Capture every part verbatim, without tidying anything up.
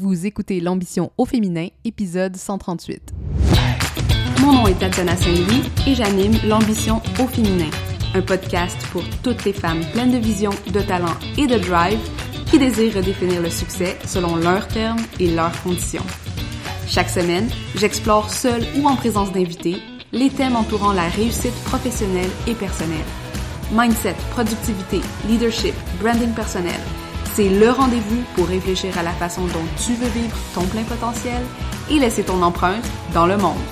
Vous écoutez l'ambition au féminin, épisode cent trente-huit. Mon nom est Tatiana Saint-Louis et j'anime l'ambition au féminin, un podcast pour toutes les femmes pleines de vision, de talent et de drive qui désirent redéfinir le succès selon leurs termes et leurs conditions. Chaque semaine, j'explore seule ou en présence d'invités les thèmes entourant la réussite professionnelle et personnelle. Mindset, productivité, leadership, branding personnel, c'est le rendez-vous pour réfléchir à la façon dont tu veux vivre ton plein potentiel et laisser ton empreinte dans le monde.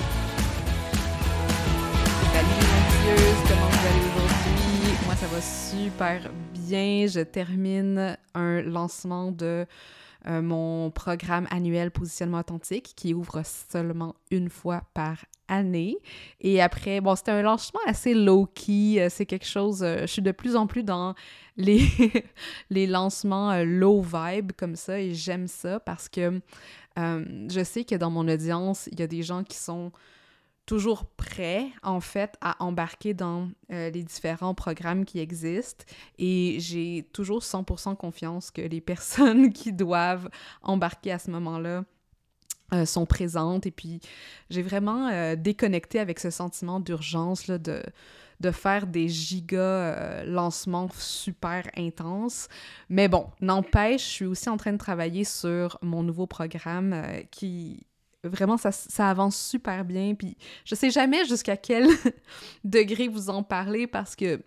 Salut les anxieuses, comment vous allez aujourd'hui? Moi, ça va super bien. Je termine un lancement de euh, mon programme annuel Positionnement authentique qui ouvre seulement une fois par année. Et après, bon, c'était un lancement assez low-key. C'est quelque chose... Euh, je suis de plus en plus dans les, les lancements euh, low vibe comme ça et j'aime ça parce que euh, je sais que dans mon audience, il y a des gens qui sont toujours prêts, en fait, à embarquer dans euh, les différents programmes qui existent. Et j'ai toujours cent pour cent confiance que les personnes qui doivent embarquer à ce moment-là euh, sont présentes. Et puis, j'ai vraiment euh, déconnecté avec ce sentiment d'urgence, là, de, de faire des giga euh, lancements super intenses. Mais bon, n'empêche, je suis aussi en train de travailler sur mon nouveau programme euh, qui... Vraiment, ça, ça avance super bien, puis je sais jamais jusqu'à quel degré vous en parlez, parce que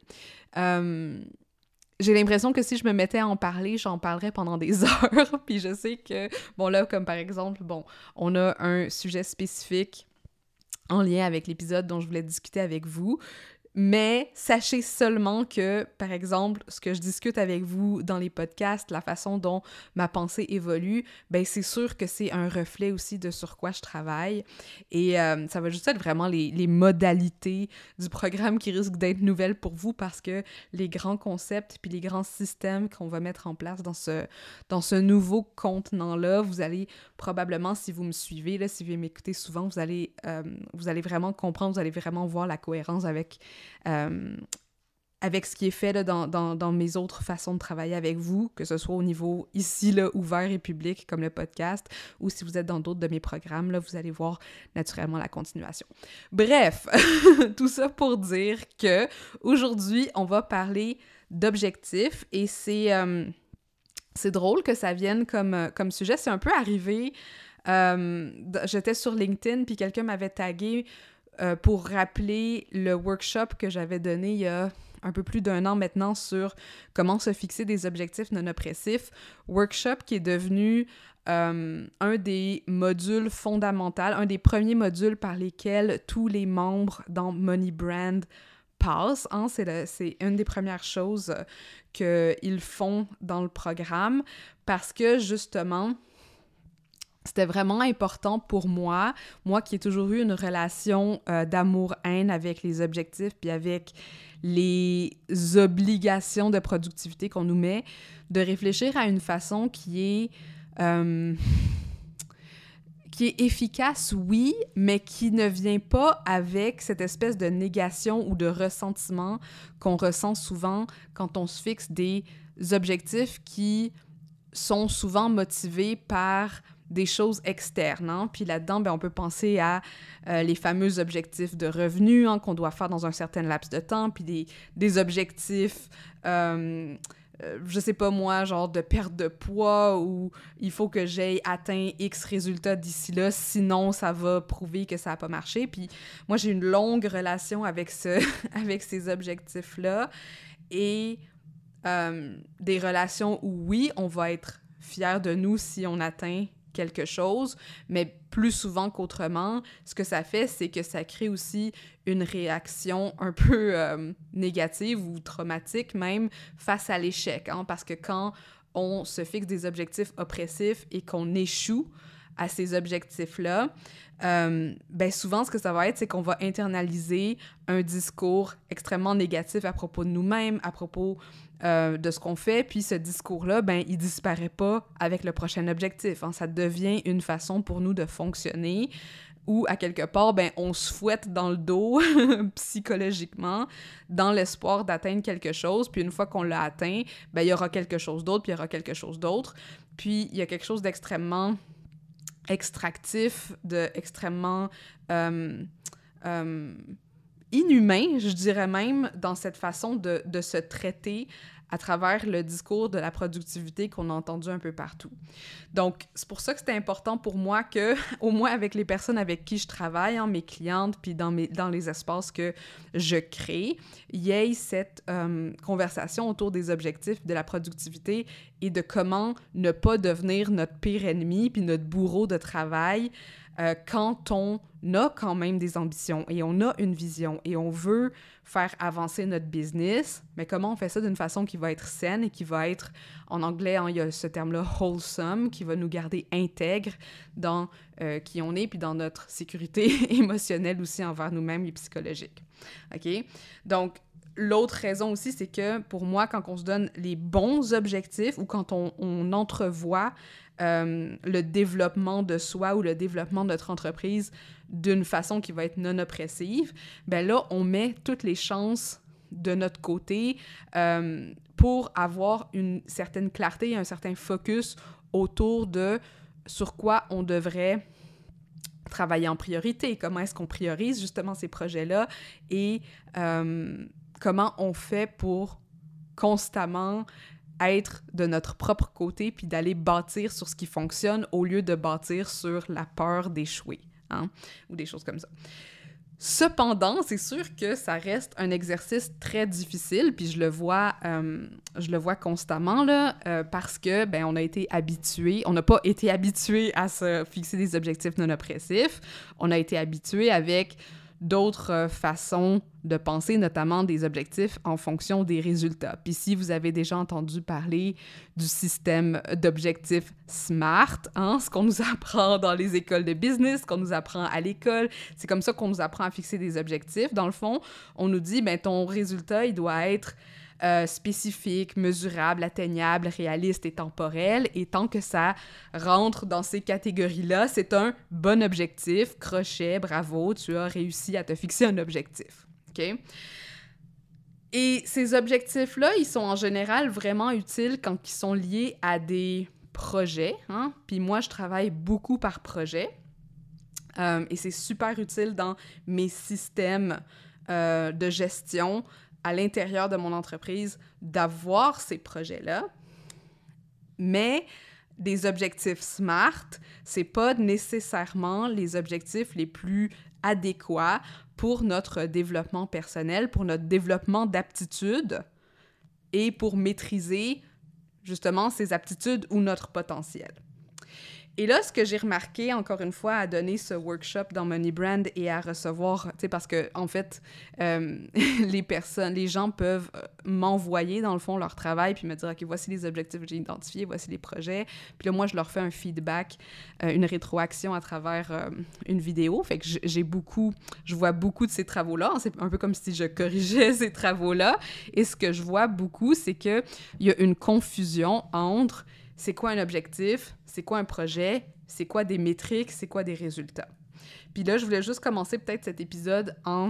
euh, j'ai l'impression que si je me mettais à en parler, j'en parlerais pendant des heures, puis je sais que, bon là, comme par exemple, bon, on a un sujet spécifique en lien avec l'épisode dont je voulais discuter avec vous, mais sachez seulement que, par exemple, ce que je discute avec vous dans les podcasts, la façon dont ma pensée évolue, ben c'est sûr que c'est un reflet aussi de sur quoi je travaille. Et euh, ça va juste être vraiment les, les modalités du programme qui risquent d'être nouvelles pour vous parce que les grands concepts puis les grands systèmes qu'on va mettre en place dans ce, dans ce nouveau contenant-là, vous allez probablement, si vous me suivez, là, si vous m'écoutez souvent, vous allez, euh, vous allez vraiment comprendre, vous allez vraiment voir la cohérence avec Euh, avec ce qui est fait là, dans, dans, dans mes autres façons de travailler avec vous, que ce soit au niveau ici, là, ouvert et public, comme le podcast, ou si vous êtes dans d'autres de mes programmes, là, vous allez voir naturellement la continuation. Bref, tout ça pour dire que aujourd'hui, on va parler d'objectifs, et c'est, euh, c'est drôle que ça vienne comme, comme sujet. C'est un peu arrivé, euh, j'étais sur LinkedIn, puis quelqu'un m'avait tagué Euh, pour rappeler le workshop que j'avais donné il y a un peu plus d'un an maintenant sur comment se fixer des objectifs non oppressifs. Workshop qui est devenu euh, un des modules fondamentaux, un des premiers modules par lesquels tous les membres dans Money Brand passent. Hein? C'est, le, c'est une des premières choses qu'ils font dans le programme parce que justement... C'était vraiment important pour moi, moi qui ai toujours eu une relation euh, d'amour-haine avec les objectifs puis avec les obligations de productivité qu'on nous met, de réfléchir à une façon qui est, euh, qui est efficace, oui, mais qui ne vient pas avec cette espèce de négation ou de ressentiment qu'on ressent souvent quand on se fixe des objectifs qui sont souvent motivés par des choses externes, hein? Puis là-dedans, ben, on peut penser à euh, les fameux objectifs de revenus, hein, qu'on doit faire dans un certain laps de temps, puis des, des objectifs, euh, euh, je sais pas moi, genre de perte de poids, où il faut que j'aie atteint X résultats d'ici là, sinon ça va prouver que ça a pas marché. Puis moi, j'ai une longue relation avec, ce, avec ces objectifs-là, et euh, des relations où, oui, on va être fiers de nous si on atteint quelque chose, mais plus souvent qu'autrement, ce que ça fait, c'est que ça crée aussi une réaction un peu euh, négative ou traumatique même face à l'échec, hein, parce que quand on se fixe des objectifs oppressifs et qu'on échoue à ces objectifs-là, euh, ben souvent, ce que ça va être, c'est qu'on va internaliser un discours extrêmement négatif à propos de nous-mêmes, à propos euh, de ce qu'on fait, puis ce discours-là, ben il disparaît pas avec le prochain objectif, hein. Ça devient une façon pour nous de fonctionner où, à quelque part, ben, on se fouette dans le dos psychologiquement dans l'espoir d'atteindre quelque chose, puis une fois qu'on l'a atteint, ben, il y aura quelque chose d'autre, puis il y aura quelque chose d'autre. Puis, il y a quelque chose d'extrêmement extractif, d'extrêmement euh, euh, inhumain, je dirais même, dans cette façon de, de se traiter à travers le discours de la productivité qu'on a entendu un peu partout. Donc, c'est pour ça que c'était important pour moi que, au moins avec les personnes avec qui je travaille, hein, mes clientes, puis dans, mes, dans les espaces que je crée, il y ait cette euh, conversation autour des objectifs de la productivité et de comment ne pas devenir notre pire ennemi puis notre bourreau de travail euh, quand on a quand même des ambitions et on a une vision et on veut faire avancer notre business, mais comment on fait ça d'une façon qui va être saine et qui va être, en anglais, hein, il y a ce terme-là « wholesome », qui va nous garder intègres dans euh, qui on est, puis dans notre sécurité émotionnelle aussi envers nous-mêmes et psychologique. OK? Donc, l'autre raison aussi, c'est que pour moi, quand on se donne les bons objectifs ou quand on, on entrevoit euh, le développement de soi ou le développement de notre entreprise d'une façon qui va être non oppressive, ben là, on met toutes les chances de notre côté euh, pour avoir une certaine clarté et un certain focus autour de sur quoi on devrait travailler en priorité, comment est-ce qu'on priorise justement ces projets-là et euh, comment on fait pour constamment être de notre propre côté puis d'aller bâtir sur ce qui fonctionne au lieu de bâtir sur la peur d'échouer, hein, ou des choses comme ça. Cependant, c'est sûr que ça reste un exercice très difficile, puis je le vois, euh, je le vois constamment, là, euh, parce que, ben, on a été habitué, on n'a pas été habitué à se fixer des objectifs non oppressifs, on a été habitué avec d'autres euh, façons de penser, notamment des objectifs en fonction des résultats. Puis si vous avez déjà entendu parler du système d'objectifs SMART, hein, ce qu'on nous apprend dans les écoles de business, ce qu'on nous apprend à l'école, c'est comme ça qu'on nous apprend à fixer des objectifs. Dans le fond, on nous dit, ben ton résultat, il doit être Euh, spécifique, mesurable, atteignable, réaliste et temporel. Et tant que ça rentre dans ces catégories-là, c'est un bon objectif. Crochet, bravo, tu as réussi à te fixer un objectif. OK? Et ces objectifs-là, ils sont en général vraiment utiles quand ils sont liés à des projets. Hein? Puis moi, je travaille beaucoup par projet. Euh, et c'est super utile dans mes systèmes euh, de gestion à l'intérieur de mon entreprise, d'avoir ces projets-là. Mais des objectifs SMART, c'est pas nécessairement les objectifs les plus adéquats pour notre développement personnel, pour notre développement d'aptitudes et pour maîtriser justement ces aptitudes ou notre potentiel. Et là, ce que j'ai remarqué, encore une fois, à donner ce workshop dans Money Brand et à recevoir, tu sais, parce que, en fait, euh, les personnes, les gens peuvent m'envoyer, dans le fond, leur travail, puis me dire, OK, voici les objectifs que j'ai identifiés, voici les projets. Puis là, moi, je leur fais un feedback, euh, une rétroaction à travers euh, une vidéo. Fait que j'ai beaucoup, je vois beaucoup de ces travaux-là. C'est un peu comme si je corrigeais ces travaux-là. Et ce que je vois beaucoup, c'est qu'il y a une confusion entre c'est quoi un objectif, c'est quoi un projet, c'est quoi des métriques, c'est quoi des résultats. Puis là, je voulais juste commencer peut-être cet épisode en,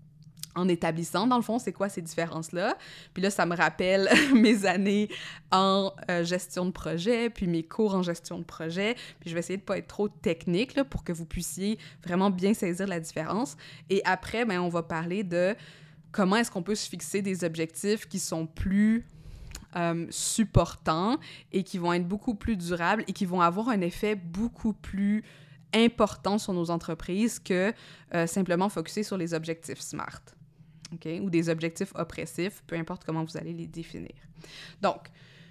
en établissant, dans le fond, c'est quoi ces différences-là. Puis là, ça me rappelle mes années en euh, gestion de projet, puis mes cours en gestion de projet. Puis je vais essayer de ne pas être trop technique là, pour que vous puissiez vraiment bien saisir la différence. Et après, ben, on va parler de comment est-ce qu'on peut se fixer des objectifs qui sont plus Euh, supportants et qui vont être beaucoup plus durables et qui vont avoir un effet beaucoup plus important sur nos entreprises que euh, simplement focuser sur les objectifs SMART, okay? Ou des objectifs oppressifs, peu importe comment vous allez les définir. Donc,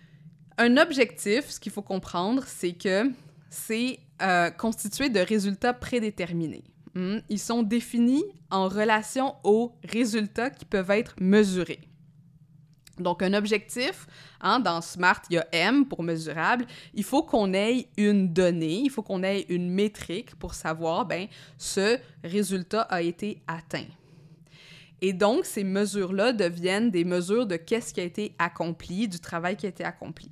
un objectif, ce qu'il faut comprendre, c'est que c'est euh, constitué de résultats prédéterminés. Hmm? Ils sont définis en relation aux résultats qui peuvent être mesurés. Donc, un objectif, hein, dans SMART, il y a M pour mesurable. Il faut qu'on ait une donnée, il faut qu'on ait une métrique pour savoir, ben, ce résultat a été atteint. Et donc, ces mesures-là deviennent des mesures de qu'est-ce qui a été accompli, du travail qui a été accompli.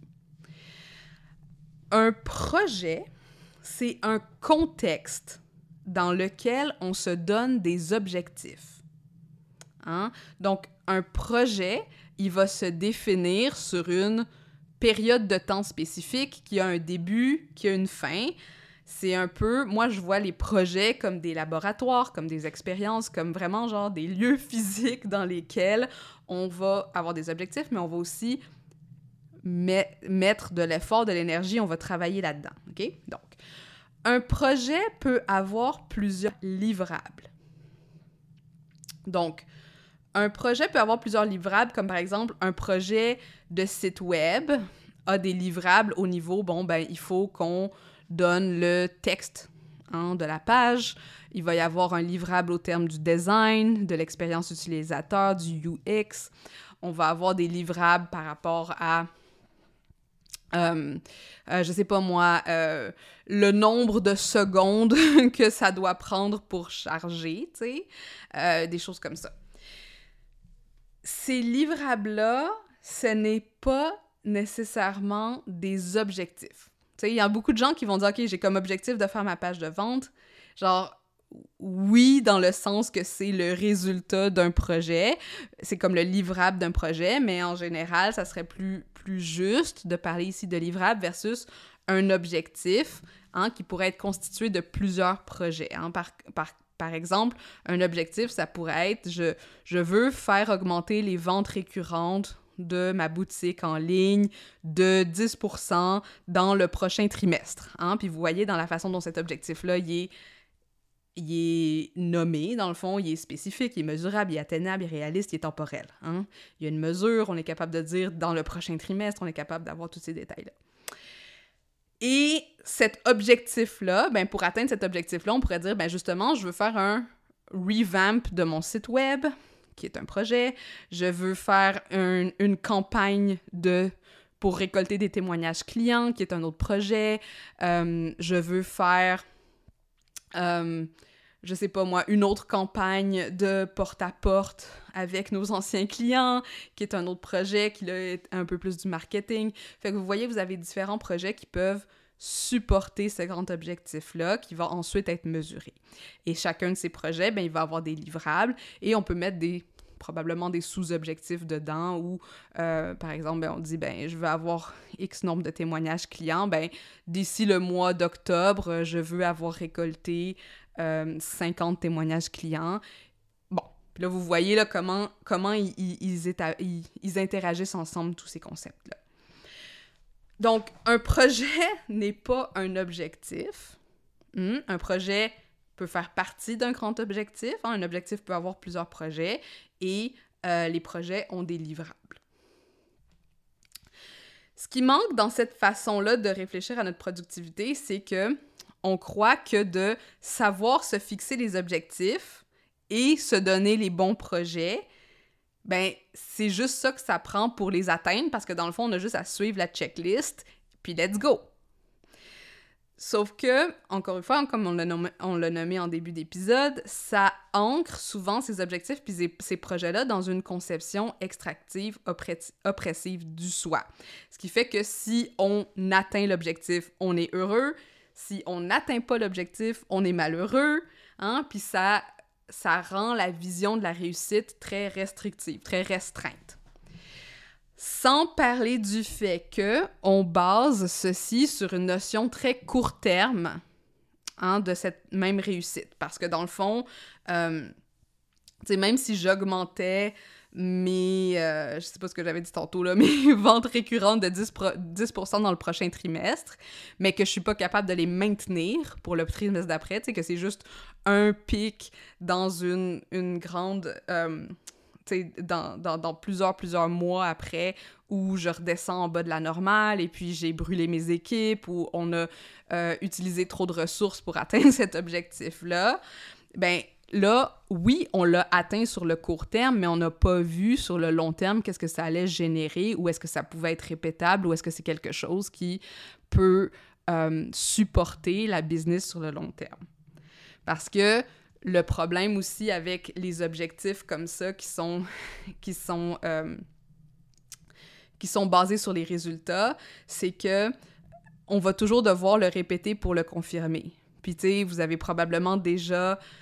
Un projet, c'est un contexte dans lequel on se donne des objectifs. Hein? Donc, un projet, il va se définir sur une période de temps spécifique, qui a un début, qui a une fin. C'est un peu... Moi, je vois les projets comme des laboratoires, comme des expériences, comme vraiment genre des lieux physiques dans lesquels on va avoir des objectifs, mais on va aussi met- mettre de l'effort, de l'énergie, on va travailler là-dedans, OK? Donc, un projet peut avoir plusieurs livrables. Donc, un projet peut avoir plusieurs livrables, comme par exemple, un projet de site web a des livrables au niveau, bon, ben, il faut qu'on donne le texte hein, de la page. Il va y avoir un livrable au terme du design, de l'expérience utilisateur, du U X. On va avoir des livrables par rapport à, euh, euh, je sais pas moi, euh, le nombre de secondes que ça doit prendre pour charger, tu sais, euh, des choses comme ça. Ces livrables-là, ce n'est pas nécessairement des objectifs. Tu sais, il y a beaucoup de gens qui vont dire « Ok, j'ai comme objectif de faire ma page de vente. » Genre, oui, dans le sens que c'est le résultat d'un projet. C'est comme le livrable d'un projet, mais en général, ça serait plus, plus juste de parler ici de livrable versus un objectif hein, qui pourrait être constitué de plusieurs projets. Hein. Par, par, par exemple, un objectif, ça pourrait être je, « Je veux faire augmenter les ventes récurrentes de ma boutique en ligne de dix pour cent dans le prochain trimestre. Hein? » Puis vous voyez dans la façon dont cet objectif-là, il est, il est nommé, dans le fond, il est spécifique, il est mesurable, il est atteignable, il est réaliste, il est temporel. Hein? Il y a une mesure, on est capable de dire dans le prochain trimestre, on est capable d'avoir tous ces détails-là. Et cet objectif-là, ben pour atteindre cet objectif-là, on pourrait dire, ben justement, je veux faire un revamp de mon site web, qui est un projet. Je veux faire un, une campagne de, pour récolter des témoignages clients, qui est un autre projet. Euh, je veux faire, euh, je sais pas moi, une autre campagne de porte-à-porte avec nos anciens clients, qui est un autre projet, qui là, est un peu plus du marketing. Fait que vous voyez, vous avez différents projets qui peuvent supporter ce grand objectif-là, qui va ensuite être mesuré. Et chacun de ces projets, ben, il va avoir des livrables et on peut mettre des probablement des sous-objectifs dedans où, euh, par exemple, ben, on dit, ben, je veux avoir X nombre de témoignages clients, ben, d'ici le mois d'octobre, je veux avoir récolté euh, cinquante témoignages clients. Bon, puis là, vous voyez là, comment, comment ils, ils, ils, éta- ils, ils interagissent ensemble, tous ces concepts-là. Donc, un projet n'est pas un objectif. Hum, un projet peut faire partie d'un grand objectif. Hein. Un objectif peut avoir plusieurs projets et euh, les projets ont des livrables. Ce qui manque dans cette façon-là de réfléchir à notre productivité, c'est que on croit que de savoir se fixer les objectifs et se donner les bons projets, ben c'est juste ça que ça prend pour les atteindre parce que dans le fond, on a juste à suivre la checklist puis let's go! Sauf que, encore une fois, comme on l'a nommé, on l'a nommé en début d'épisode, ça ancre souvent ces objectifs puis ces, ces projets-là dans une conception extractive, oppress- oppressive du soi. Ce qui fait que si on atteint l'objectif, on est heureux. Si on n'atteint pas l'objectif, on est malheureux. Hein? Puis ça, ça rend la vision de la réussite très restrictive, très restreinte. Sans parler du fait qu'on base ceci sur une notion très court terme hein, de cette même réussite. Parce que dans le fond, euh, même si j'augmentais mes, euh, je sais pas ce que j'avais dit tantôt, là, mes ventes récurrentes de dix pour cent dans le prochain trimestre, mais que je suis pas capable de les maintenir pour le trimestre d'après, tu sais, que c'est juste un pic dans une, une grande... Euh, Dans, dans, dans plusieurs, plusieurs mois après, où je redescends en bas de la normale et puis j'ai brûlé mes équipes, ou on a euh, utilisé trop de ressources pour atteindre cet objectif-là, ben là, oui, on l'a atteint sur le court terme, mais on n'a pas vu sur le long terme qu'est-ce que ça allait générer, ou est-ce que ça pouvait être répétable, ou est-ce que c'est quelque chose qui peut euh, supporter la business sur le long terme. Parce que le problème aussi avec les objectifs comme ça qui sont, qui sont, euh, qui sont basés sur les résultats, c'est que on va toujours devoir le répéter pour le confirmer. Puis tu sais, vous avez probablement déjà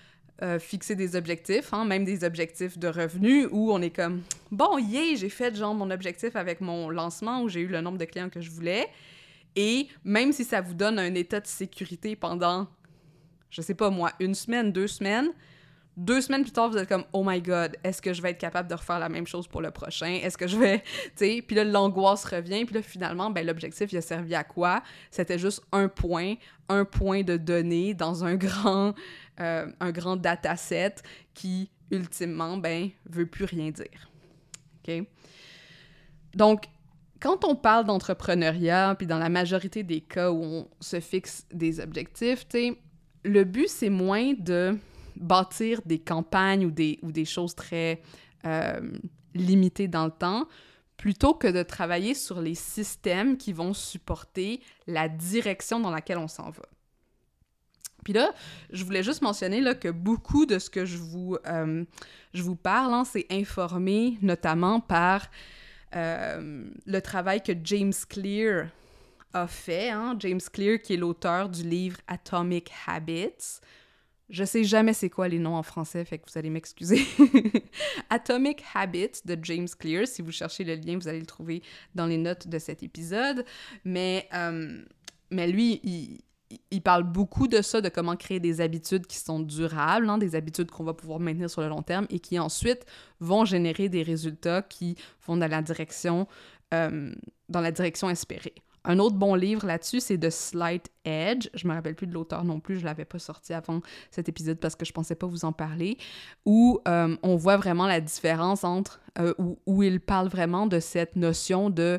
euh, fixer des objectifs, hein, même des objectifs de revenus, où on est comme « Bon, yeah, j'ai fait genre mon objectif avec mon lancement, où j'ai eu le nombre de clients que je voulais. » Et même si ça vous donne un état de sécurité pendant, je sais pas moi, une semaine, deux semaines, deux semaines plus tard, vous êtes comme « Oh my God, est-ce que je vais être capable de refaire la même chose pour le prochain? Est-ce que je vais... » Tu sais, puis là, l'angoisse revient, puis là, finalement, ben l'objectif, il a servi à quoi? C'était juste un point, un point de données dans un grand, euh, un grand dataset qui, ultimement, ben, veut plus rien dire. OK? Donc, quand on parle d'entrepreneuriat, puis dans la majorité des cas où on se fixe des objectifs, tu sais, le but, c'est moins de bâtir des campagnes ou des, ou des choses très euh, limitées dans le temps, plutôt que de travailler sur les systèmes qui vont supporter la direction dans laquelle on s'en va. Puis là, je voulais juste mentionner là, que beaucoup de ce que je vous, euh, je vous parle, hein, c'est informé notamment par euh, le travail que James Clear a fait. Hein? James Clear, qui est l'auteur du livre Atomic Habits. Je sais jamais c'est quoi les noms en français, fait que vous allez m'excuser. Atomic Habits de James Clear. Si vous cherchez le lien, vous allez le trouver dans les notes de cet épisode. Mais, euh, mais lui, il, il parle beaucoup de ça, de comment créer des habitudes qui sont durables, hein, des habitudes qu'on va pouvoir maintenir sur le long terme et qui ensuite vont générer des résultats qui vont dans la direction, euh, dans la direction espérée. Un autre bon livre là-dessus, c'est The Slight Edge. Je me rappelle plus de l'auteur non plus, je l'avais pas sorti avant cet épisode parce que je pensais pas vous en parler, où euh, on voit vraiment la différence entre, euh, où, où il parle vraiment de cette notion de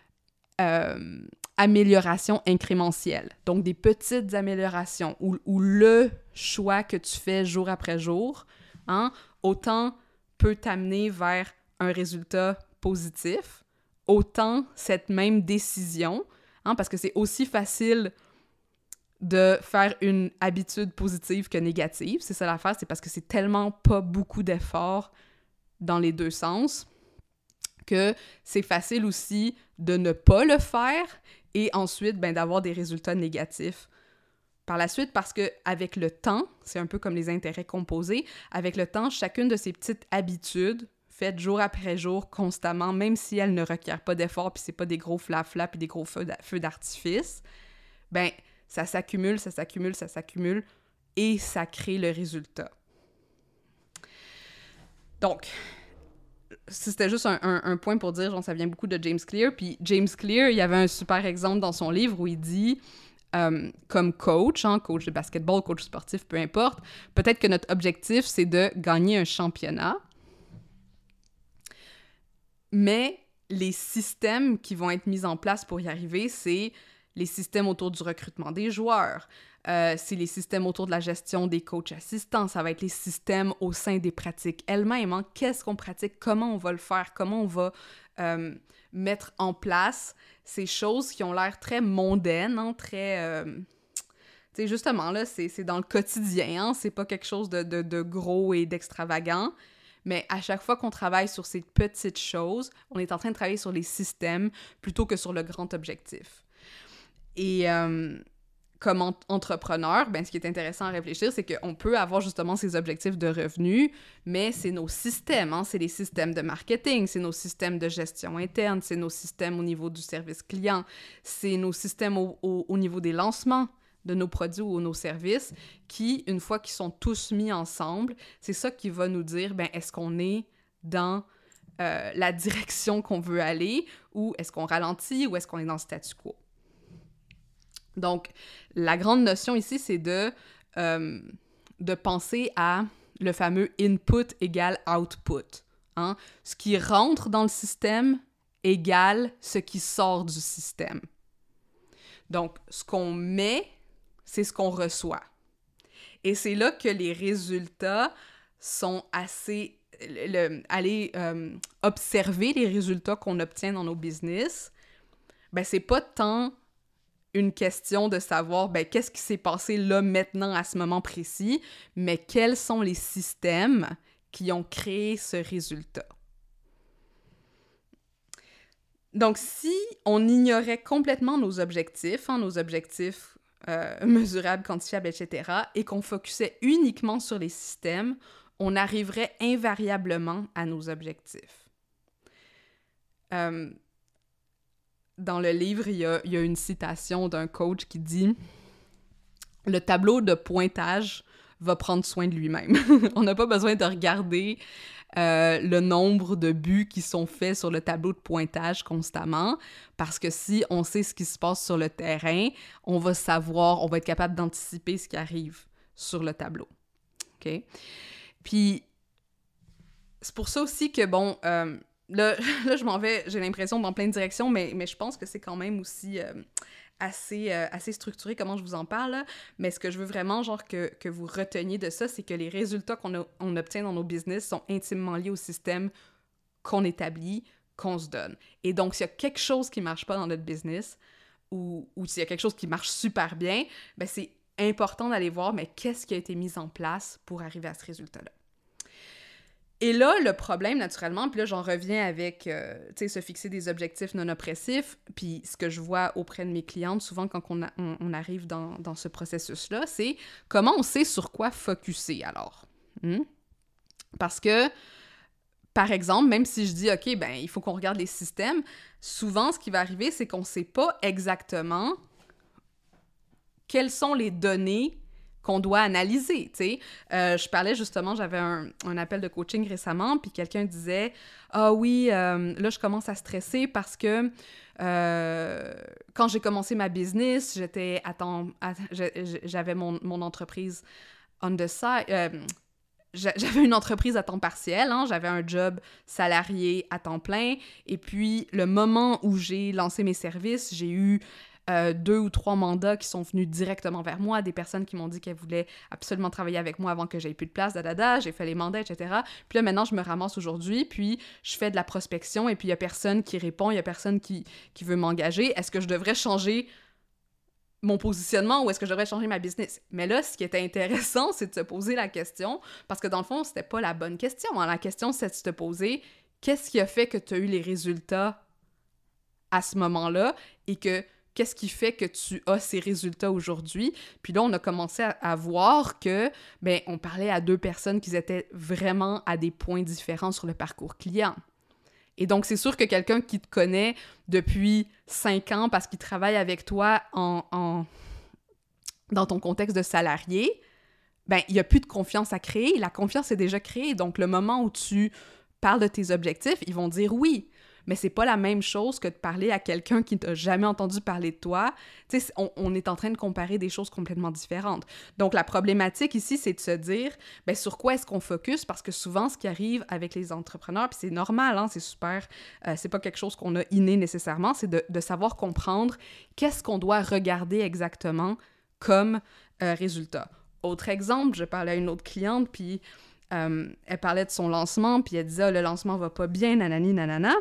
euh, amélioration incrémentielle. Donc des petites améliorations, où, où le choix que tu fais jour après jour, hein, autant peut t'amener vers un résultat positif, autant cette même décision, hein, parce que c'est aussi facile de faire une habitude positive que négative. C'est ça l'affaire, c'est parce que c'est tellement pas beaucoup d'efforts dans les deux sens que c'est facile aussi de ne pas le faire et ensuite ben, d'avoir des résultats négatifs par la suite, parce qu'avec le temps, c'est un peu comme les intérêts composés, avec le temps, chacune de ces petites habitudes faites jour après jour, constamment, même si elles ne requièrent pas d'effort, puis c'est pas des gros flaflas, puis des gros feux d'artifice, ben ça s'accumule, ça s'accumule, ça s'accumule, et ça crée le résultat. Donc, c'était juste un, un, un point pour dire, genre, ça vient beaucoup de James Clear, puis James Clear, il y avait un super exemple dans son livre où il dit, euh, comme coach, hein, coach de basketball, coach sportif, peu importe, peut-être que notre objectif, c'est de gagner un championnat, mais les systèmes qui vont être mis en place pour y arriver, c'est les systèmes autour du recrutement des joueurs, euh, c'est les systèmes autour de la gestion des coachs assistants, ça va être les systèmes au sein des pratiques elles-mêmes. Hein? Qu'est-ce qu'on pratique? Comment on va le faire? Comment on va euh, mettre en place ces choses qui ont l'air très mondaines, hein? Très... Euh, tu sais, justement, là, c'est, c'est dans le quotidien, hein? C'est pas quelque chose de, de, de gros et d'extravagant. Mais à chaque fois qu'on travaille sur ces petites choses, on est en train de travailler sur les systèmes plutôt que sur le grand objectif. Et euh, comme en- entrepreneur, ben, ce qui est intéressant à réfléchir, c'est qu'on peut avoir justement ces objectifs de revenus, mais c'est nos systèmes, hein? C'est les systèmes de marketing, c'est nos systèmes de gestion interne, c'est nos systèmes au niveau du service client, c'est nos systèmes au, au, au niveau des lancements de nos produits ou nos services, qui, une fois qu'ils sont tous mis ensemble, c'est ça qui va nous dire, ben, est-ce qu'on est dans euh, la direction qu'on veut aller, ou est-ce qu'on ralentit, ou est-ce qu'on est dans le statu quo. Donc, la grande notion ici, c'est de, euh, de penser à le fameux input égale output. Hein? Ce qui rentre dans le système égale ce qui sort du système. Donc, ce qu'on met, c'est ce qu'on reçoit. Et c'est là que les résultats sont assez... Le, le, aller euh, observer les résultats qu'on obtient dans nos business, ben c'est pas tant une question de savoir ben, qu'est-ce qui s'est passé là, maintenant, à ce moment précis, mais quels sont les systèmes qui ont créé ce résultat. Donc, si on ignorait complètement nos objectifs, hein, nos objectifs euh, mesurables, quantifiables, et cetera, et qu'on focusait uniquement sur les systèmes, on arriverait invariablement à nos objectifs. Euh, dans le livre, il y a, il y a une citation d'un coach qui dit « Le tableau de pointage va prendre soin de lui-même. » On n'a pas besoin de regarder euh, le nombre de buts qui sont faits sur le tableau de pointage constamment, parce que si on sait ce qui se passe sur le terrain, on va savoir, on va être capable d'anticiper ce qui arrive sur le tableau. OK? Puis, c'est pour ça aussi que, bon, euh, là, là, je m'en vais, j'ai l'impression, dans plein de directions, mais, mais je pense que c'est quand même aussi euh, assez, euh, assez structuré comment je vous en parle, là. Mais ce que je veux vraiment, genre, que, que vous reteniez de ça, c'est que les résultats qu'on a, on obtient dans nos business sont intimement liés au système qu'on établit, qu'on se donne. Et donc, s'il y a quelque chose qui marche pas dans notre business, ou, ou s'il y a quelque chose qui marche super bien, ben c'est important d'aller voir, mais qu'est-ce qui a été mis en place pour arriver à ce résultat-là. Et là, le problème, naturellement, puis là, j'en reviens avec, euh, tu sais, se fixer des objectifs non oppressifs, puis ce que je vois auprès de mes clientes, souvent quand on, a, on, on arrive dans, dans ce processus-là, c'est comment on sait sur quoi focusser, alors. Hmm? Parce que, par exemple, même si je dis, OK, ben il faut qu'on regarde les systèmes, souvent, ce qui va arriver, c'est qu'on ne sait pas exactement quelles sont les données qu'on doit analyser, tu sais. Euh, je parlais justement, j'avais un, un appel de coaching récemment, puis quelqu'un disait « Ah oui, euh, là, je commence à stresser parce que euh, quand j'ai commencé ma business, j'étais à temps... À, j'avais mon, mon entreprise on the side... Euh, j'avais une entreprise à temps partiel, hein, j'avais un job salarié à temps plein, et puis le moment où j'ai lancé mes services, j'ai eu euh, deux ou trois mandats qui sont venus directement vers moi, des personnes qui m'ont dit qu'elles voulaient absolument travailler avec moi avant que j'aie plus de place, dadada, j'ai fait les mandats, et cetera. Puis là, maintenant, je me ramasse aujourd'hui, puis je fais de la prospection, et puis il y a personne qui répond, il y a personne qui, qui veut m'engager. Est-ce que je devrais changer mon positionnement ou est-ce que je devrais changer ma business? Mais là, ce qui était intéressant, c'est de se poser la question, parce que dans le fond, c'était pas la bonne question. Hein. La question, c'est de se poser qu'est-ce qui a fait que tu as eu les résultats à ce moment-là et que qu'est-ce qui fait que tu as ces résultats aujourd'hui? Puis là, on a commencé à, à voir que, ben, on parlait à deux personnes qui étaient vraiment à des points différents sur le parcours client. Et donc, c'est sûr que quelqu'un qui te connaît depuis cinq ans parce qu'il travaille avec toi en, en, dans ton contexte de salarié, ben, il n'y a plus de confiance à créer. La confiance est déjà créée. Donc, le moment où tu parles de tes objectifs, ils vont dire oui. Mais c'est pas la même chose que de parler à quelqu'un qui t'a jamais entendu parler de toi. Tu sais, on, on est en train de comparer des choses complètement différentes. Donc, la problématique ici, c'est de se dire, ben sur quoi est-ce qu'on focus? Parce que souvent, ce qui arrive avec les entrepreneurs, puis c'est normal, hein, c'est super, euh, c'est pas quelque chose qu'on a inné nécessairement, c'est de, de savoir comprendre qu'est-ce qu'on doit regarder exactement comme euh, résultat. Autre exemple, je parlais à une autre cliente, puis euh, elle parlait de son lancement, puis elle disait, ah, le lancement va pas bien, nanani, nanana.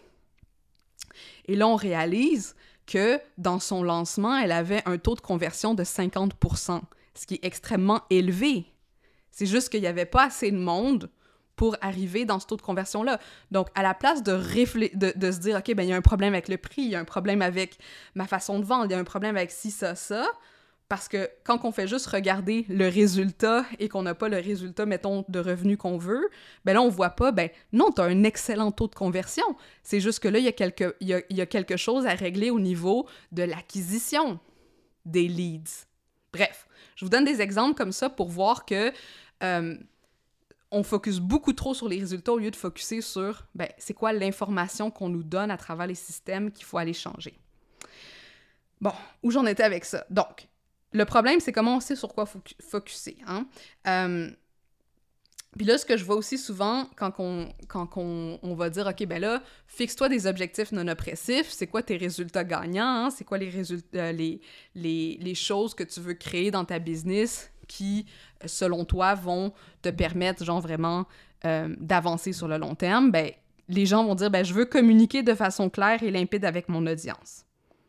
Et là, on réalise que dans son lancement, elle avait un taux de conversion de cinquante pour cent, ce qui est extrêmement élevé. C'est juste qu'il n'y avait pas assez de monde pour arriver dans ce taux de conversion-là. Donc, à la place de, réflé- de, de se dire, OK, ben il y a un problème avec le prix, il y a un problème avec ma façon de vendre, il y a un problème avec ci, ça, ça, parce que quand on fait juste regarder le résultat et qu'on n'a pas le résultat, mettons, de revenus qu'on veut, ben là, on voit pas, ben non, tu as un excellent taux de conversion. C'est juste que là, il y a quelque, il y a, il y a quelque chose à régler au niveau de l'acquisition des leads. Bref, je vous donne des exemples comme ça pour voir que euh, on focus beaucoup trop sur les résultats au lieu de focuser sur, ben, c'est quoi l'information qu'on nous donne à travers les systèmes qu'il faut aller changer. Bon, où j'en étais avec ça? Donc, le problème, c'est comment on sait sur quoi focuser. Hein? Euh, puis là, ce que je vois aussi souvent, quand on, quand on, on va dire, OK, ben là, fixe-toi des objectifs non oppressifs, c'est quoi tes résultats gagnants, hein? C'est quoi les, résultats, les, les, les choses que tu veux créer dans ta business qui, selon toi, vont te permettre, genre, vraiment euh, d'avancer sur le long terme? Ben, les gens vont dire, ben, je veux communiquer de façon claire et limpide avec mon audience.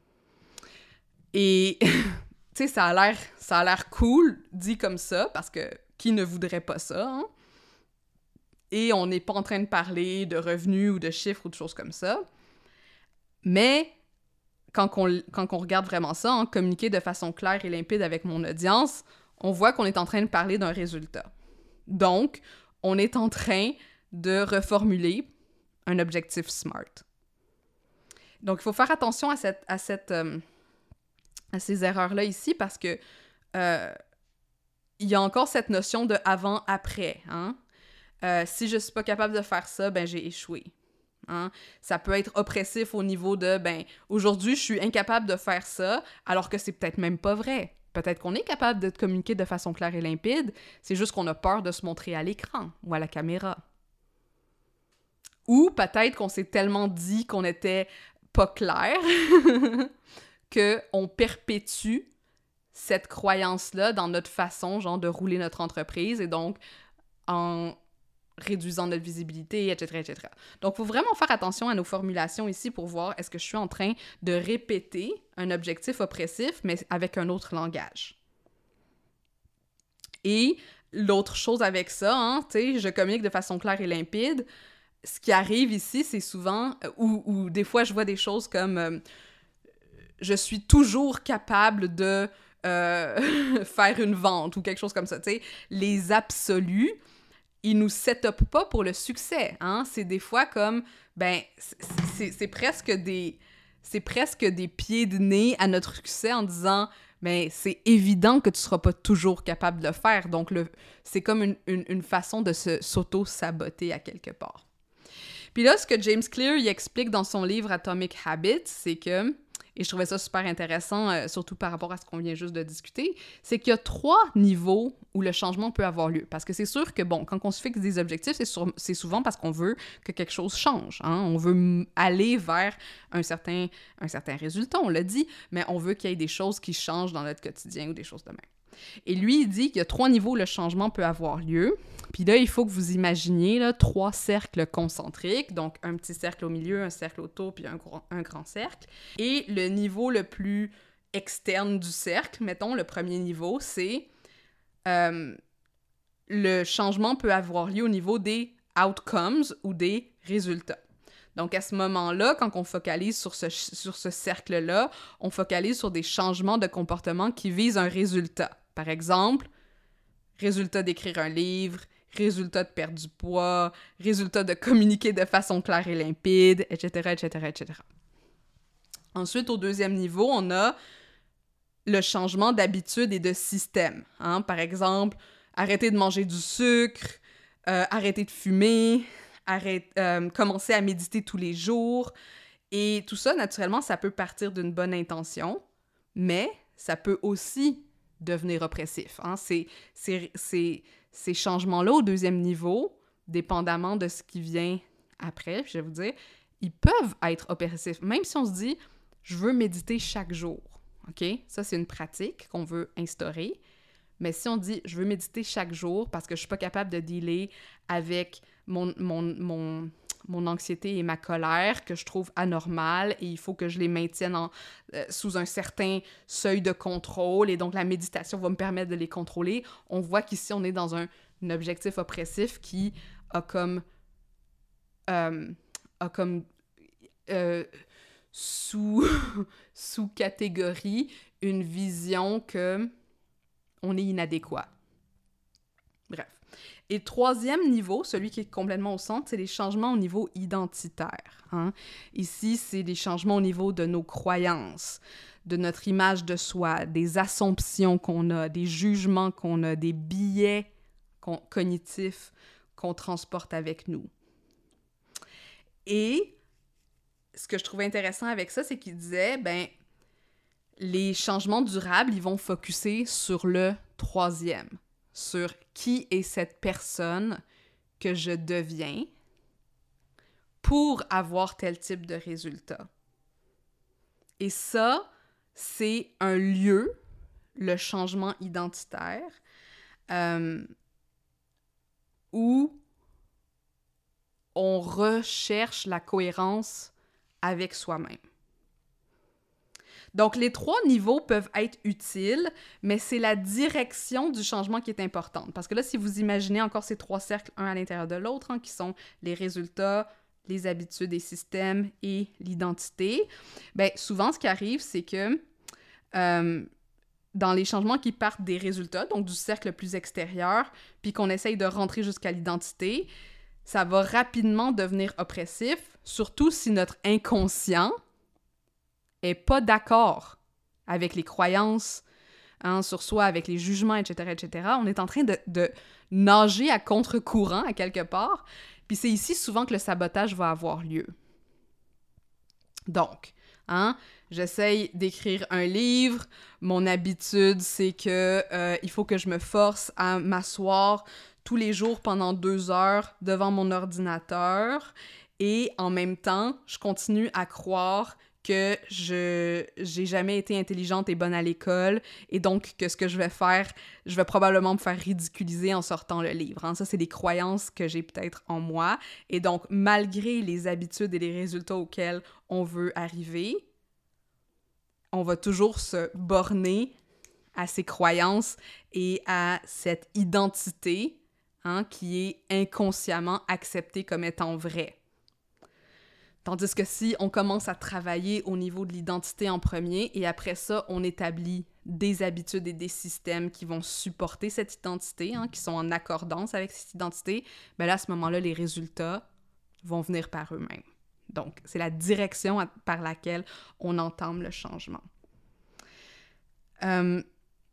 Et... Tu sais, ça a l'air, ça a l'air cool, dit comme ça, parce que qui ne voudrait pas ça, hein? Et on n'est pas en train de parler de revenus ou de chiffres ou de choses comme ça. Mais quand on, quand on regarde vraiment ça, hein, communiquer de façon claire et limpide avec mon audience, on voit qu'on est en train de parler d'un résultat. Donc, on est en train de reformuler un objectif SMART. Donc, il faut faire attention à, cette, à, cette, euh, à ces erreurs-là ici parce que euh, il y a encore cette notion de avant-après. Hein? Euh, si je ne suis pas capable de faire ça, ben j'ai échoué. Hein? Ça peut être oppressif au niveau de, ben, aujourd'hui, je suis incapable de faire ça, alors que c'est peut-être même pas vrai. Peut-être qu'on est capable de communiquer de façon claire et limpide, c'est juste qu'on a peur de se montrer à l'écran ou à la caméra. Ou peut-être qu'on s'est tellement dit qu'on était pas clair qu'on perpétue cette croyance-là dans notre façon, genre, de rouler notre entreprise et donc en réduisant notre visibilité, et cetera, et cetera. Donc, il faut vraiment faire attention à nos formulations ici pour voir est-ce que je suis en train de répéter un objectif oppressif, mais avec un autre langage. Et l'autre chose avec ça, hein, tu sais, je communique de façon claire et limpide. Ce qui arrive ici, c'est souvent, ou, ou des fois, je vois des choses comme euh, je suis toujours capable de euh, faire une vente ou quelque chose comme ça. Tu sais, les absolus, ils nous set-up pas pour le succès. Hein? C'est des fois comme, ben, c'est, c'est presque des, c'est presque des pieds de nez à notre succès en disant, ben, c'est évident que tu seras pas toujours capable de le faire. Donc, le, c'est comme une, une, une façon de se, s'auto-saboter à quelque part. Puis là, ce que James Clear il explique dans son livre Atomic Habits, c'est que, et je trouvais ça super intéressant, euh, surtout par rapport à ce qu'on vient juste de discuter, c'est qu'il y a trois niveaux où le changement peut avoir lieu. Parce que c'est sûr que, bon, quand on se fixe des objectifs, c'est, sur, c'est souvent parce qu'on veut que quelque chose change. Hein? On veut m- aller vers un certain, un certain résultat, on l'a dit, mais on veut qu'il y ait des choses qui changent dans notre quotidien ou des choses de même. Et lui, il dit qu'il y a trois niveaux où le changement peut avoir lieu. Puis là, il faut que vous imaginiez là, trois cercles concentriques, donc un petit cercle au milieu, un cercle autour, puis un, gros, un grand cercle. Et le niveau le plus externe du cercle, mettons, le premier niveau, c'est euh, le changement peut avoir lieu au niveau des outcomes ou des résultats. Donc, à ce moment-là, quand on focalise sur ce, sur ce cercle-là, on focalise sur des changements de comportement qui visent un résultat. Par exemple, résultat d'écrire un livre, résultat de perdre du poids, résultat de communiquer de façon claire et limpide, et cetera, et cetera, et cetera. Ensuite, au deuxième niveau, on a le changement d'habitude et de système. Hein? Par exemple, arrêter de manger du sucre, euh, arrêter de fumer, arrête, euh, commencer à méditer tous les jours. Et tout ça, naturellement, ça peut partir d'une bonne intention, mais ça peut aussi devenir oppressif. Hein? C'est, c'est, c'est, ces changements-là au deuxième niveau, dépendamment de ce qui vient après, je vais vous dire, ils peuvent être oppressifs. Même si on se dit « je veux méditer chaque jour », OK? Ça, c'est une pratique qu'on veut instaurer. Mais si on dit « je veux méditer chaque jour parce que je suis pas capable de dealer avec mon, mon, mon, mon anxiété et ma colère que je trouve anormale et il faut que je les maintienne en, euh, sous un certain seuil de contrôle et donc la méditation va me permettre de les contrôler », on voit qu'ici, on est dans un, un objectif oppressif qui a comme, euh, a comme euh, sous, sous-catégorie une vision que on est inadéquat. Bref. Et troisième niveau, celui qui est complètement au centre, c'est les changements au niveau identitaire. Hein? Ici, c'est les changements au niveau de nos croyances, de notre image de soi, des assumptions qu'on a, des jugements qu'on a, des biais qu'on, cognitifs qu'on transporte avec nous. Et ce que je trouvais intéressant avec ça, c'est qu'il disait, ben, les changements durables, ils vont focusser sur le troisième, sur qui est cette personne que je deviens pour avoir tel type de résultat. Et ça, c'est un lieu, le changement identitaire, euh, où on recherche la cohérence avec soi-même. Donc, les trois niveaux peuvent être utiles, mais c'est la direction du changement qui est importante. Parce que là, si vous imaginez encore ces trois cercles, un à l'intérieur de l'autre, hein, qui sont les résultats, les habitudes et systèmes et l'identité, bien, souvent, ce qui arrive, c'est que euh, dans les changements qui partent des résultats, donc du cercle plus extérieur, puis qu'on essaye de rentrer jusqu'à l'identité, ça va rapidement devenir oppressif, surtout si notre inconscient est pas d'accord avec les croyances hein, sur soi, avec les jugements, et cetera, et cetera. On est en train de, de nager à contre-courant, à quelque part, puis c'est ici souvent que le sabotage va avoir lieu. Donc, hein, j'essaye d'écrire un livre, mon habitude, c'est que euh, il faut que je me force à m'asseoir tous les jours pendant deux heures devant mon ordinateur et en même temps, je continue à croire que je j'ai jamais été intelligente et bonne à l'école et donc que ce que je vais faire, je vais probablement me faire ridiculiser en sortant le livre. Hein. Ça, c'est des croyances que j'ai peut-être en moi. Et donc, malgré les habitudes et les résultats auxquels on veut arriver, on va toujours se borner à ces croyances et à cette identité hein, qui est inconsciemment acceptée comme étant vraie. Tandis que si on commence à travailler au niveau de l'identité en premier et après ça, on établit des habitudes et des systèmes qui vont supporter cette identité, hein, qui sont en accordance avec cette identité, bien là, à ce moment-là, les résultats vont venir par eux-mêmes. Donc, c'est la direction à, par laquelle on entame le changement. Euh,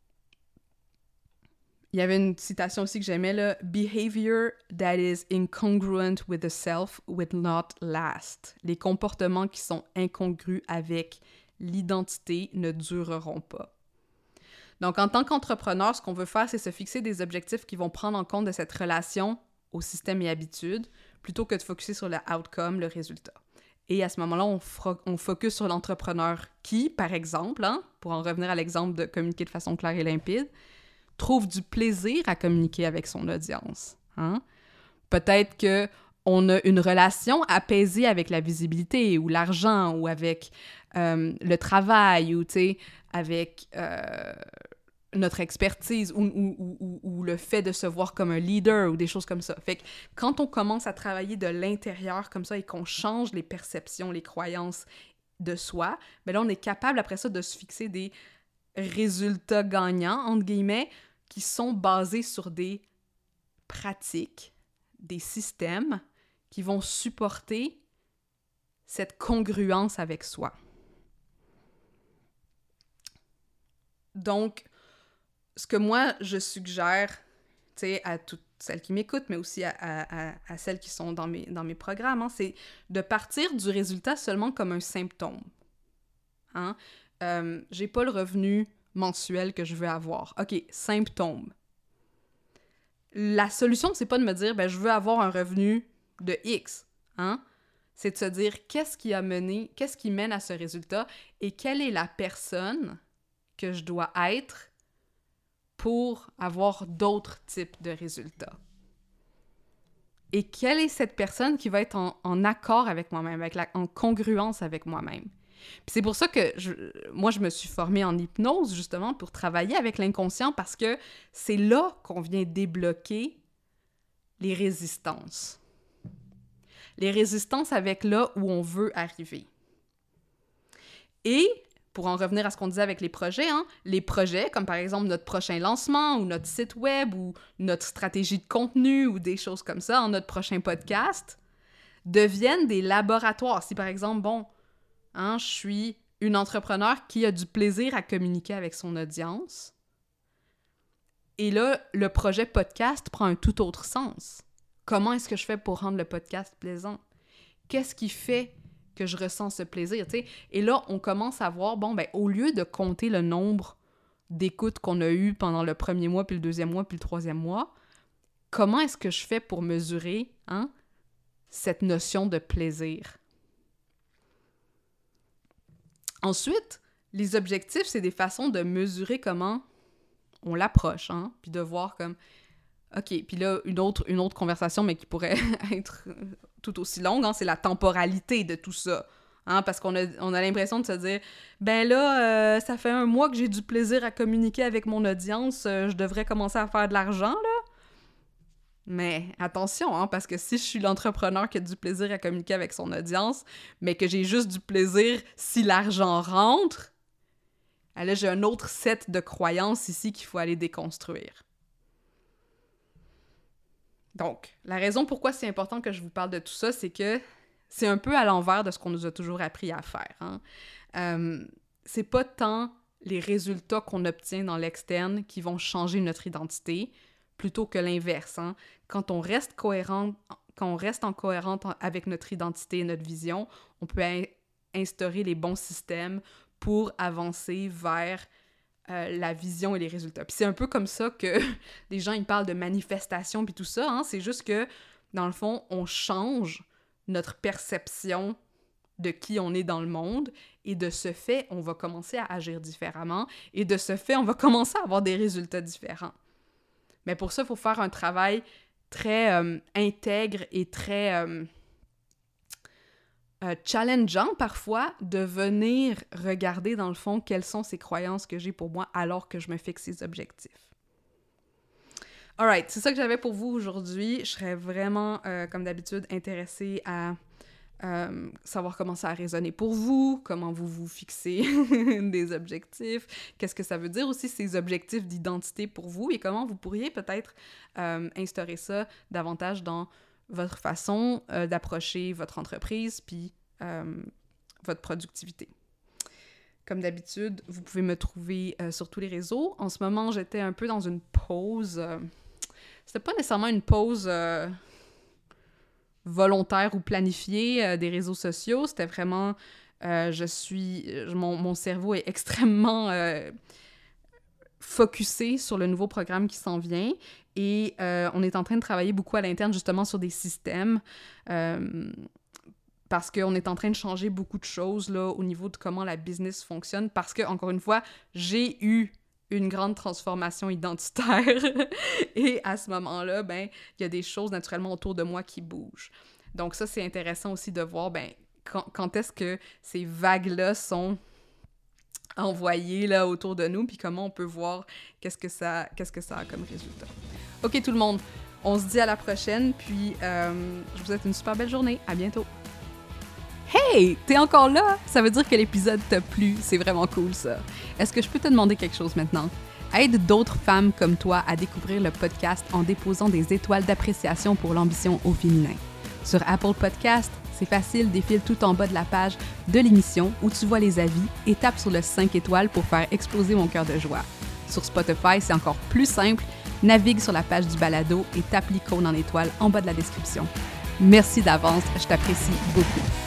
Il y avait une citation aussi que j'aimais, là. « Behavior that is incongruent with the self will not last. » Les comportements qui sont incongrus avec l'identité ne dureront pas. Donc, en tant qu'entrepreneur, ce qu'on veut faire, c'est se fixer des objectifs qui vont prendre en compte de cette relation au système et habitudes, plutôt que de focuser sur le outcome, le résultat. Et à ce moment-là, on, fera, on focus sur l'entrepreneur qui, par exemple, hein, pour en revenir à l'exemple de communiquer de façon claire et limpide, trouve du plaisir à communiquer avec son audience. Hein? Peut-être qu'on a une relation apaisée avec la visibilité ou l'argent ou avec euh, le travail ou, tu sais, avec euh, notre expertise ou, ou, ou, ou le fait de se voir comme un leader ou des choses comme ça. Fait que quand on commence à travailler de l'intérieur comme ça et qu'on change les perceptions, les croyances de soi, bien là, on est capable après ça de se fixer des résultats gagnants, entre guillemets, qui sont basés sur des pratiques, des systèmes qui vont supporter cette congruence avec soi. Donc, ce que moi, je suggère, tu sais, à toutes celles qui m'écoutent, mais aussi à, à, à celles qui sont dans mes, dans mes programmes, hein, c'est de partir du résultat seulement comme un symptôme. Hein? Euh, j'ai pas le revenu mensuel que je veux avoir. OK, symptôme. La solution, c'est pas de me dire, ben, je veux avoir un revenu de X, hein? C'est de se dire, qu'est-ce qui a mené, qu'est-ce qui mène à ce résultat et quelle est la personne que je dois être pour avoir d'autres types de résultats. Et quelle est cette personne qui va être en, en accord avec moi-même, avec la, en congruence avec moi-même. Puis c'est pour ça que je, moi, je me suis formée en hypnose, justement, pour travailler avec l'inconscient, parce que c'est là qu'on vient débloquer les résistances. Les résistances avec là où on veut arriver. Et, pour en revenir à ce qu'on disait avec les projets, hein, les projets, comme par exemple notre prochain lancement, ou notre site web, ou notre stratégie de contenu, ou des choses comme ça, en notre prochain podcast, deviennent des laboratoires. Si, par exemple, bon... Hein, je suis une entrepreneur qui a du plaisir à communiquer avec son audience. Et là, le projet podcast prend un tout autre sens. Comment est-ce que je fais pour rendre le podcast plaisant? Qu'est-ce qui fait que je ressens ce plaisir? T'sais? Et là, on commence à voir, bon, ben, au lieu de compter le nombre d'écoutes qu'on a eues pendant le premier mois, puis le deuxième mois, puis le troisième mois, comment est-ce que je fais pour mesurer hein, cette notion de plaisir? Ensuite, les objectifs, c'est des façons de mesurer comment on l'approche, hein, puis de voir comme, OK, puis là, une autre, une autre conversation, mais qui pourrait être tout aussi longue, hein, c'est la temporalité de tout ça, hein, parce qu'on a, on a l'impression de se dire, ben là, euh, ça fait un mois que j'ai du plaisir à communiquer avec mon audience, euh, je devrais commencer à faire de l'argent, là. Mais attention, hein, parce que si je suis l'entrepreneur qui a du plaisir à communiquer avec son audience, mais que j'ai juste du plaisir si l'argent rentre, là, j'ai un autre set de croyances ici qu'il faut aller déconstruire. Donc, la raison pourquoi c'est important que je vous parle de tout ça, c'est que c'est un peu à l'envers de ce qu'on nous a toujours appris à faire. Hein. Euh, c'est pas tant les résultats qu'on obtient dans l'externe qui vont changer notre identité, plutôt que l'inverse. Hein. Quand on reste cohérent, quand on reste en cohérence avec notre identité et notre vision, on peut in- instaurer les bons systèmes pour avancer vers euh, la vision et les résultats. Puis c'est un peu comme ça que les gens ils parlent de manifestation puis tout ça. Hein. C'est juste que, dans le fond, on change notre perception de qui on est dans le monde, et de ce fait, on va commencer à agir différemment, et de ce fait, on va commencer à avoir des résultats différents. Mais pour ça, il faut faire un travail très euh, intègre et très euh, euh, challengeant parfois, de venir regarder dans le fond quelles sont ces croyances que j'ai pour moi alors que je me fixe ces objectifs. Alright, c'est ça que j'avais pour vous aujourd'hui. Je serais vraiment, euh, comme d'habitude, intéressée à Euh, savoir comment ça a résonné pour vous, comment vous vous fixez des objectifs, qu'est-ce que ça veut dire aussi ces objectifs d'identité pour vous et comment vous pourriez peut-être euh, instaurer ça davantage dans votre façon euh, d'approcher votre entreprise puis euh, votre productivité. Comme d'habitude, vous pouvez me trouver euh, sur tous les réseaux. En ce moment, j'étais un peu dans une pause. Euh, c'était pas nécessairement une pause... Euh, volontaire ou planifié euh, des réseaux sociaux. C'était vraiment... Euh, je suis... Mon, mon cerveau est extrêmement euh, focusé sur le nouveau programme qui s'en vient et euh, on est en train de travailler beaucoup à l'interne justement sur des systèmes euh, parce qu'on est en train de changer beaucoup de choses là, au niveau de comment la business fonctionne parce que, encore une fois, j'ai eu une grande transformation identitaire. Et à ce moment-là, ben, il y a des choses naturellement autour de moi qui bougent. Donc ça, c'est intéressant aussi de voir, ben, quand, quand est-ce que ces vagues-là sont envoyées là, autour de nous, puis comment on peut voir qu'est-ce que ça, qu'est-ce que ça a comme résultat. OK, tout le monde, on se dit à la prochaine, puis euh, je vous souhaite une super belle journée. À bientôt! Hey! T'es encore là? Ça veut dire que l'épisode t'a plu. C'est vraiment cool, ça. Est-ce que je peux te demander quelque chose maintenant? Aide d'autres femmes comme toi à découvrir le podcast en déposant des étoiles d'appréciation pour l'ambition au féminin. Sur Apple Podcast, c'est facile, défile tout en bas de la page de l'émission où tu vois les avis et tape sur le cinq étoiles pour faire exploser mon cœur de joie. Sur Spotify, c'est encore plus simple. Navigue sur la page du balado et tape l'icône en étoile en bas de la description. Merci d'avance, je t'apprécie beaucoup.